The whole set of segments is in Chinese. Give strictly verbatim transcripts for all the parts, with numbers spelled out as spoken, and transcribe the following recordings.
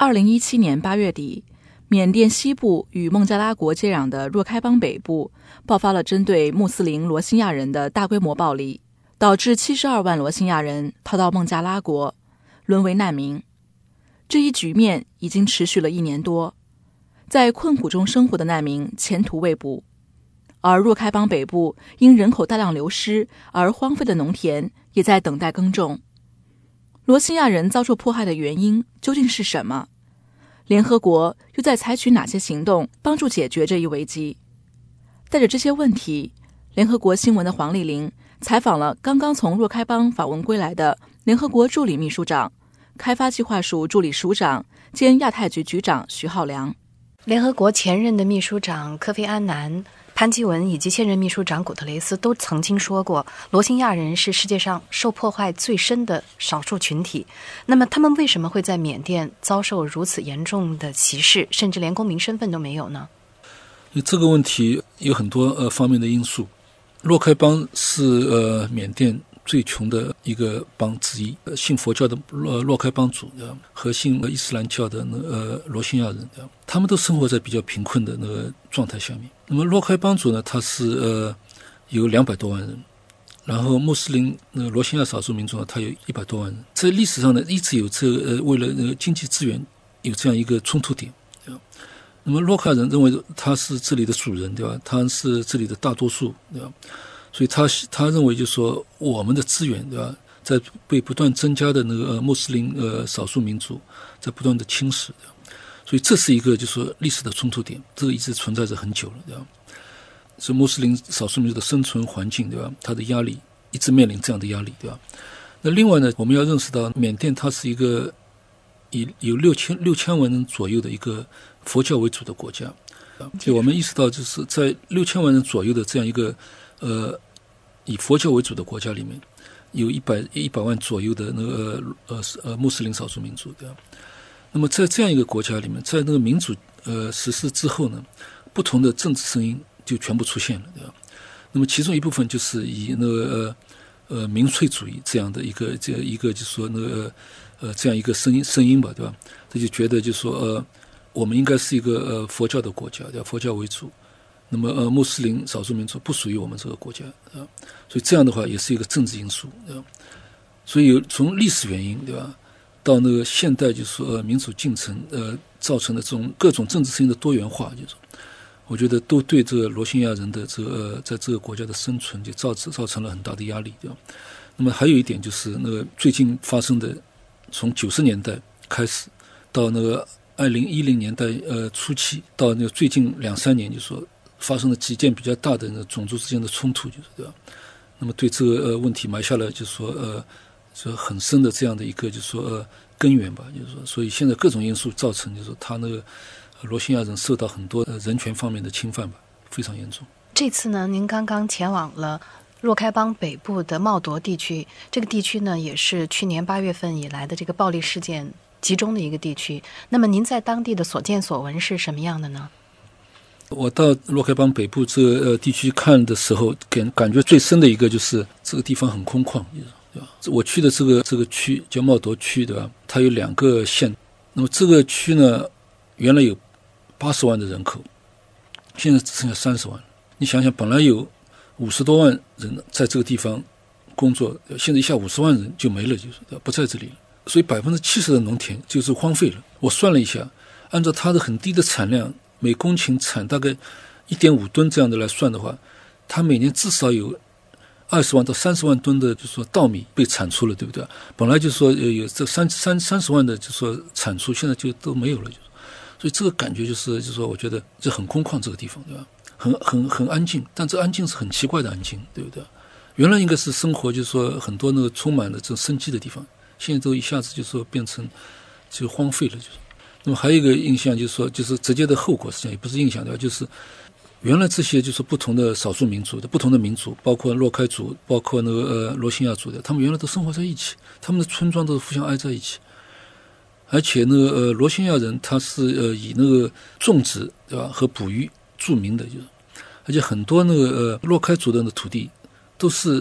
二零一七年八月底，缅甸西部与孟加拉国接壤的若开邦北部爆发了针对穆斯林罗兴亚人的大规模暴力，导致七十二万罗兴亚人逃到孟加拉国，沦为难民。这一局面已经持续了一年多，在困苦中生活的难民前途未卜，而若开邦北部因人口大量流失而荒废的农田也在等待耕种。罗兴亚人遭受迫害的原因究竟是什么？联合国又在采取哪些行动帮助解决这一危机？带着这些问题，联合国新闻的黄丽玲采访了刚刚从若开邦访问归来的联合国助理秘书长、开发计划署助理署长兼亚太局局长徐浩良。 联合国前任的秘书长科菲安南、潘基文以及现任秘书长古特雷斯都曾经说过，罗兴亚人是世界上受迫害最深的少数群体。那么他们为什么会在缅甸遭受如此严重的歧视，甚至连公民身份都没有呢？ 这个问题有很多呃方面的因素。若开邦是呃缅甸最穷的一个邦之一，呃、信佛教的若若开邦族和信伊斯兰教的那呃罗兴亚人，他们都生活在比较贫困的那个状态下面。那么若开邦族呢，它是呃有两百多万人，然后穆斯林那个罗兴亚少数民族呢，它有一百多万人。在历史上呢，一直有这呃为了那个经济资源有这样一个冲突点。那么洛克人认为他是这里的主人，对吧？他是这里的大多数，对吧？所以他他认为就是说我们的资源，对吧，在被不断增加的那个、呃、穆斯林呃少数民族在不断的侵蚀，对吧？所以这是一个就是说历史的冲突点，这个一直存在着很久了，对吧？是穆斯林少数民族的生存环境，对吧？它的压力一直面临这样的压力，对吧？那另外呢，我们要认识到缅甸它是一个以有六千六千万人左右的一个佛教为主的国家，所以我们意识到就是在六千万人左右的这样一个呃以佛教为主的国家里面，有一百一百万左右的那个呃呃穆斯林少数民族，对吧？那么在这样一个国家里面，在那个民主呃实施之后呢，不同的政治声音就全部出现了，对吧？那么其中一部分就是以那个呃呃民粹主义这样的一个这一个就是说那个呃这样一个声音声音吧，对吧？他就觉得就是说呃。我们应该是一个呃佛教的国家，对吧？佛教为主，那么呃穆斯林少数民族不属于我们这个国家，对吧？所以这样的话也是一个政治因素，对吧？所以从历史原因，对吧，到那个现代就是说、呃、民主进程呃造成的这种各种政治声音的多元化，就是我觉得都对这个罗兴亚人的这个、呃、在这个国家的生存就造造成了很大的压力，对吧？那么还有一点就是那个最近发生的，从九十年代开始到那个二零一零年代呃初期到那个最近两三年，就是说发生了几件比较大的那种族之间的冲突，就是对吧？那么对这个呃问题埋下了就是说呃就很深的这样的一个就是说呃根源吧，就是说，所以现在各种因素造成就是说他那个罗兴亚人受到很多人权方面的侵犯吧，非常严重。 这次呢，您刚刚前往了若开邦北部的茂铎地区，这个地区呢也是去年八月份以来的这个暴力事件集中的一个地区。那么您在当地的所见所闻是什么样的呢？ 我到若开邦北部这个呃地区看的时候，感感觉最深的一个就是这个地方很空旷，对吧？我去的这个这个区叫茂铎区，对吧？它有两个县，那么这个区呢，原来有八十万的人口，现在只剩下三十万。你想想，本来有五十多万人在这个地方工作，现在一下五十万人就没了，就是不在这里了。所以百分之七十的农田就是荒废了。我算了一下，按照它的很低的产量，每公顷产大概一点五吨这样的来算的话，它每年至少有二十万到三十万吨的，就是说稻米被产出了，对不对？本来就是说有这三三三十万的，就是说产出，现在就都没有了，就是。所以这个感觉就是，就是说，我觉得这很空旷，这个地方，对吧？很很很安静，但这安静是很奇怪的安静，对不对？原来应该是生活，就是说很多那个充满了这种生机的地方，现在都一下子就说变成就荒废了，就是。那么还有一个印象就是说，就是直接的后果，实际上也不是印象，对吧？就是原来这些就是不同的少数民族的不同的民族，包括洛开族，包括那个呃罗兴亚族的，他们原来都生活在一起，他们的村庄都是互相挨在一起。而且那个呃罗兴亚人他是呃以那个种植，对吧，和捕鱼著名的，就是而且很多那个呃洛开族的那土地都是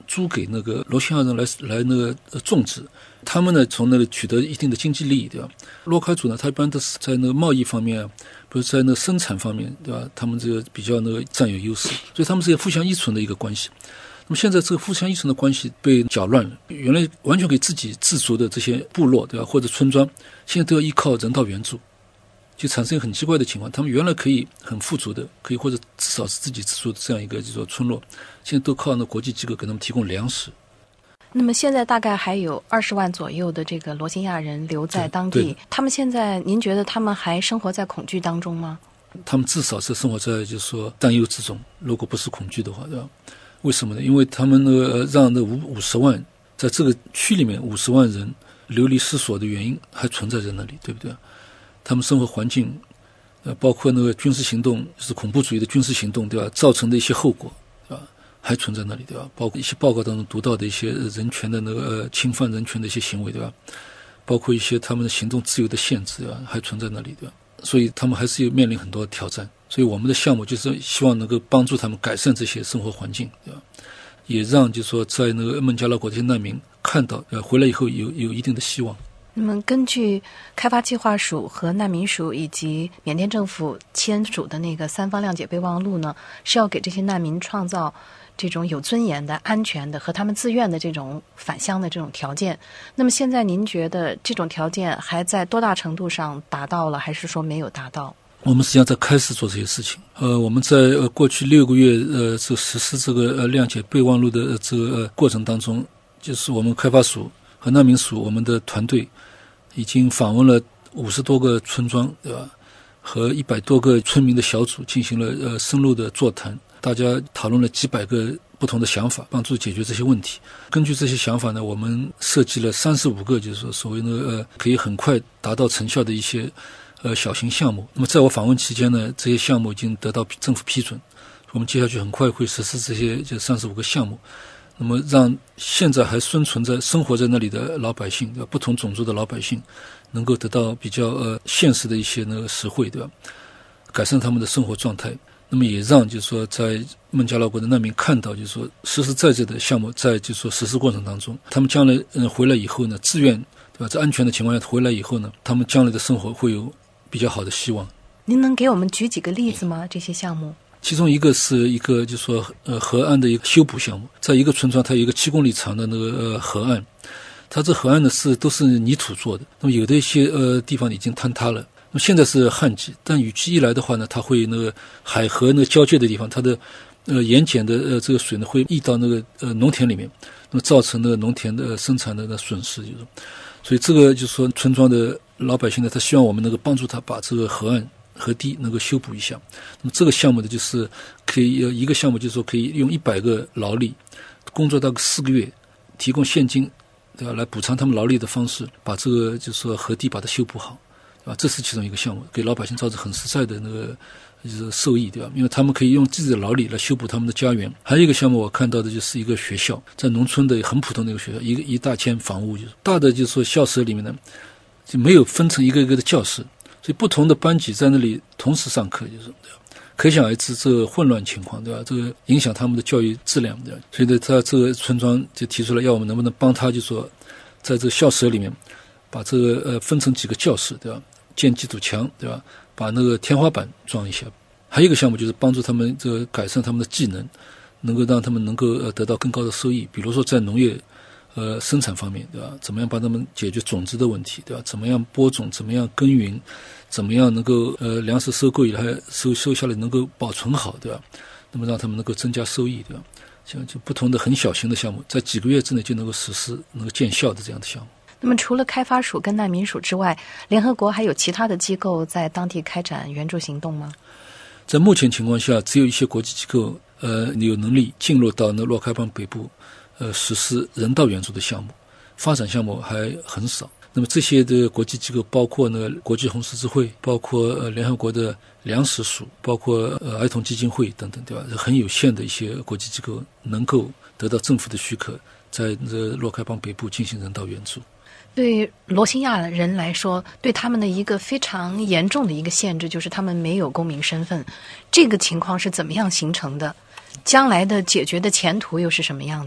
租给那个罗兴亚人来来那个种植，他们呢从那个取得一定的经济利益，对吧？洛开族呢，他一般都是在那个贸易方面，比如在那个生产方面，对吧？他们这个比较那个占有优势，所以他们是一个互相依存的一个关系。那么现在这个互相依存的关系被搅乱了，原来完全可以自给自足的这些部落，对吧？或者村庄，现在都要依靠人道援助，就产生一个很奇怪的情况，他们原来可以很富足的，可以或者至少是自给自足的这样一个就是说村落，现在都靠那国际机构给他们提供粮食。 那么现在大概还有二十万左右的这个罗兴亚人留在当地，他们现在您觉得他们还生活在恐惧当中吗？ 他们至少是生活在就是说担忧之中，如果不是恐惧的话，对吧？为什么呢？因为他们呢让那五五十万在这个区里面五十万人流离失所的原因还存在在那里，对不对？他们生活环境，呃，包括那个军事行动，就是恐怖主义的军事行动，对吧？造成的一些后果，对吧？还存在那里，对吧？包括一些报告当中读到的一些人权的那个、呃、侵犯人权的一些行为，对吧？包括一些他们的行动自由的限制，对吧？还存在那里，对吧？所以他们还是有面临很多挑战。所以我们的项目就是希望能够帮助他们改善这些生活环境，对吧？也让就是说在那个孟加拉国这些难民看到，呃，回来以后有有一定的希望。 那么根据开发计划署和难民署以及缅甸政府签署的那个三方谅解备忘录呢，是要给这些难民创造这种有尊严的、安全的和他们自愿的这种返乡的这种条件。那么现在您觉得这种条件还在多大程度上达到了，还是说没有达到？ 我们实际上在开始做这些事情。呃，我们在呃过去六个月呃这实施这个呃谅解备忘录的、呃、这个、呃、过程当中，就是我们开发署和难民署我们的团队已经访问了五十多个村庄，对吧？和一百多个村民的小组进行了呃深入的座谈，大家讨论了几百个不同的想法，帮助解决这些问题。根据这些想法呢，我们设计了三十五个，就是说所谓的呃可以很快达到成效的一些呃小型项目。那么在我访问期间呢，这些项目已经得到政府批准，我们接下去很快会实施这些这三十五个项目。那么让现在还生存在生活在那里的老百姓，对吧？不同种族的老百姓能够得到比较呃现实的一些那个实惠，对吧？改善他们的生活状态。那么也让就是说在孟加拉国的难民看到，就是说实实在在的项目在就是说实施过程当中，他们将来嗯回来以后呢，自愿，对吧？在安全的情况下回来以后呢，他们将来的生活会有比较好的希望。 您能给我们举几个例子吗？这些项目？ 其中一个是一个就是说呃河岸的一个修补项目，在一个村庄它有一个七公里长的那个呃河岸，它这河岸呢是都是泥土做的，那么有的一些呃地方已经坍塌了。那么现在是旱季，但雨季一来的话呢，它会那个海河那个交界的地方，它的呃盐碱的呃这个水呢会溢到那个呃农田里面，那么造成那个农田的、呃、生产的那损失，就是所以这个就是说村庄的老百姓呢，他希望我们能够帮助他把这个河岸河堤能够修补一下。那么这个项目呢，就是可以一个项目就是说可以用一百个劳力工作到四个月，提供现金，对吧？来补偿他们劳力的方式，把这个就是说河堤把它修补好，对吧？这是其中一个项目，给老百姓造成很实在的那个就是受益，对吧？因为他们可以用自己的劳力来修补他们的家园。还有一个项目我看到的就是一个学校，在农村的很普通的一个学校，一个一大间房屋，就是大的就是说校舍里面呢就没有分成一个一个的教室，所以不同的班级在那里同时上课，就是对吧？可想而知这个混乱情况，对吧？这个影响他们的教育质量，对吧？所以呢，他这个村庄就提出来，要我们能不能帮他，就说在这个校舍里面把这个呃分成几个教室，对吧？建几堵墙，对吧？把那个天花板装一下。还有一个项目就是帮助他们这个改善他们的技能，能够让他们能够呃得到更高的收益。比如说在农业呃生产方面，对吧？怎么样帮他们解决种子的问题，对吧？怎么样播种，怎么样耕耘，怎么样能够呃粮食收购以来收收下来能够保存好，对吧？那么让他们能够增加收益，对吧？像就不同的很小型的项目，在几个月之内就能够实施、能够见效的这样的项目。 那么除了开发署跟难民署之外，联合国还有其他的机构在当地开展援助行动吗？ 在目前情况下，只有一些国际机构呃有能力进入到那洛开邦北部呃实施人道援助的项目，发展项目还很少。那么这些的国际机构包括呢国际红十字会，包括呃联合国的粮食署，包括呃儿童基金会等等，对吧？很有限的一些国际机构能够得到政府的许可，在这洛开邦北部进行人道援助。 对罗兴亚人来说，对他们的一个非常严重的一个限制就是他们没有公民身份。这个情况是怎么样形成的？将来的解决的前途又是什么样的？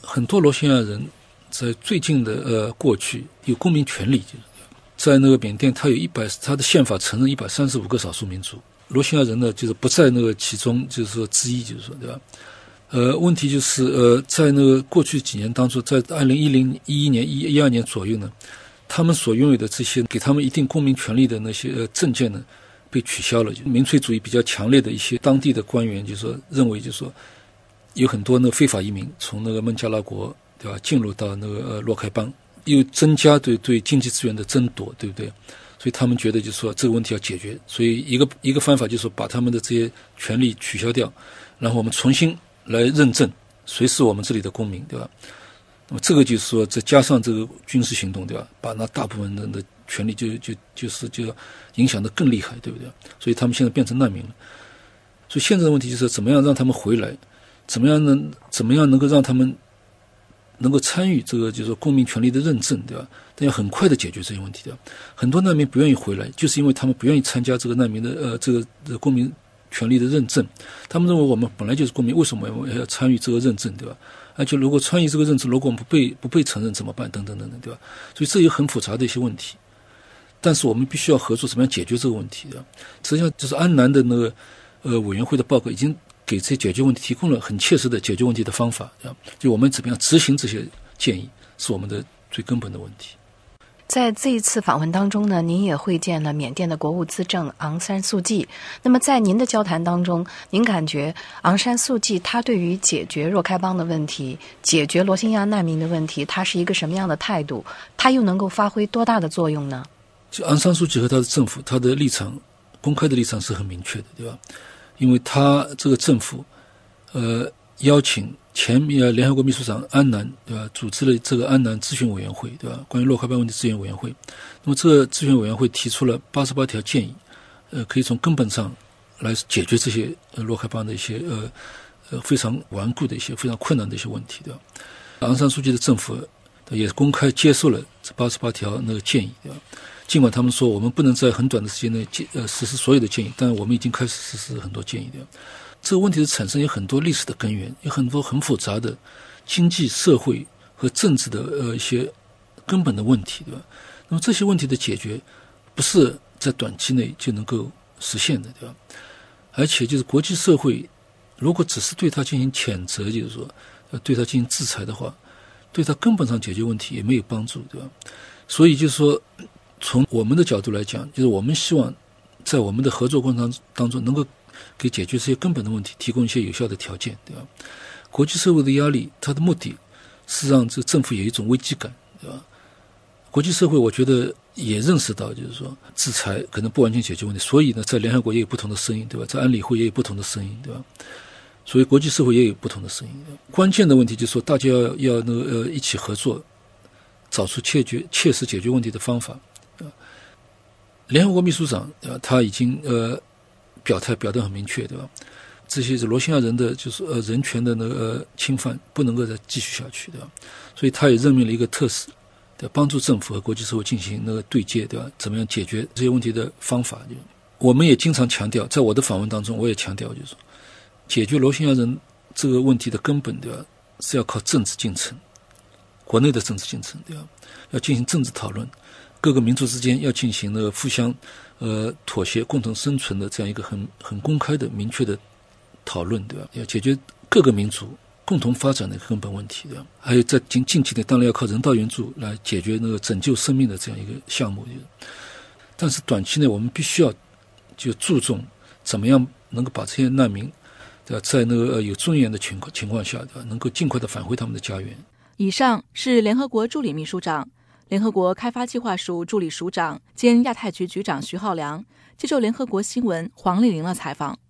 很多罗兴亚人在最近的呃过去有公民权利，就是在那个缅甸，它有一百，它的宪法承认一百三十五个少数民族，罗兴亚人呢就是不在那个其中，就是说之一，就是说对吧？呃，问题就是呃，在那个过去几年当中，在二零一零一一年、一一二年左右呢，他们所拥有的这些给他们一定公民权利的那些呃证件呢，被取消了。民粹主义比较强烈的一些当地的官员就说认为，就说有很多那个非法移民从那个孟加拉国对吧进入到那个呃洛开邦，又增加对对经济资源的争夺，对不对？所以他们觉得就是说这个问题要解决，所以一个一个方法就是说把他们的这些权利取消掉，然后我们重新来认证谁是我们这里的公民，对吧？那么这个就是说再加上这个军事行动，对吧？把那大部分人的权利就就就是就影响得更厉害，对不对？所以他们现在变成难民了。所以现在的问题就是怎么样让他们回来，怎么样能怎么样能够让他们能够参与这个就是说公民权利的认证，对吧？但要很快的解决这些问题，对吧？很多难民不愿意回来，就是因为他们不愿意参加这个难民的呃这个、这个、公民权利的认证。他们认为我们本来就是公民，为什么要参与这个认证，对吧？而且如果参与这个认证，如果我们不被不被承认怎么办？等等等等，对吧？所以这有很复杂的一些问题。但是我们必须要合作，怎么样解决这个问题，对吧？实际上就是安南的那个呃委员会的报告已经给这些解决问题提供了很切实的解决问题的方法，对吧？就我们怎么样执行这些建议，是我们的最根本的问题。 在这一次访问当中呢，您也会见了缅甸的国务资政昂山素季。那么在您的交谈当中，您感觉昂山素季他对于解决若开邦的问题，解决罗兴亚难民的问题，他是一个什么样的态度？他又能够发挥多大的作用呢？ 就昂山素季和他的政府，他的立场，公开的立场是很明确的，对吧？因为他这个政府，呃，邀请前呃联合国秘书长安南，对吧？组织了这个安南咨询委员会，对吧？关于洛开邦问题咨询委员会。那么这个咨询委员会提出了八十八条建议，呃，可以从根本上来解决这些呃洛开邦的一些呃呃非常顽固的一些非常困难的一些问题，对吧？昂山素季的政府也公开接受了这八十八条那个建议，对吧？尽管他们说我们不能在很短的时间内呃实施所有的建议，但我们已经开始实施很多建议，对吧？这个问题的产生有很多历史的根源，有很多很复杂的经济社会和政治的呃一些根本的问题，对吧？那么这些问题的解决不是在短期内就能够实现的，对吧？而且就是国际社会如果只是对他进行谴责，就是说呃对他进行制裁的话，对他根本上解决问题也没有帮助，对吧？所以就是说从我们的角度来讲，就是我们希望在我们的合作过程当中能够给解决这些根本的问题提供一些有效的条件，对吧？国际社会的压力，它的目的是让这政府有一种危机感，对吧？国际社会我觉得也认识到，就是说制裁可能不完全解决问题，所以呢，在联合国也有不同的声音，对吧？在安理会也有不同的声音，对吧？所以国际社会也有不同的声音。关键的问题就是说，大家要要那个呃一起合作，找出切决切实解决问题的方法。联合国秘书长呃他已经呃表态表得很明确，对吧？这些是罗兴亚人的就是呃人权的那个、呃、侵犯不能够再继续下去，对吧？所以他也任命了一个特使，对吧？帮助政府和国际社会进行那个对接，对吧？怎么样解决这些问题的方法？就我们也经常强调，在我的访问当中，我也强调，就是说解决罗兴亚人这个问题的根本，对吧？是要靠政治进程，国内的政治进程，对吧？要进行政治讨论。各个民族之间要进行那个互相呃妥协、共同生存的这样一个很很公开的、明确的讨论，对吧？要解决各个民族共同发展的根本问题，对吧？还有在近近期内，当然要靠人道援助来解决那个拯救生命的这样一个项目。但是短期内，我们必须要就注重怎么样能够把这些难民，对吧？在那个有尊严的情况情况下，对吧？能够尽快的返回他们的家园。 以上是联合国助理秘书长、联合国开发计划署助理署长兼亚太局局长徐浩良接受联合国新闻黄丽玲的采访。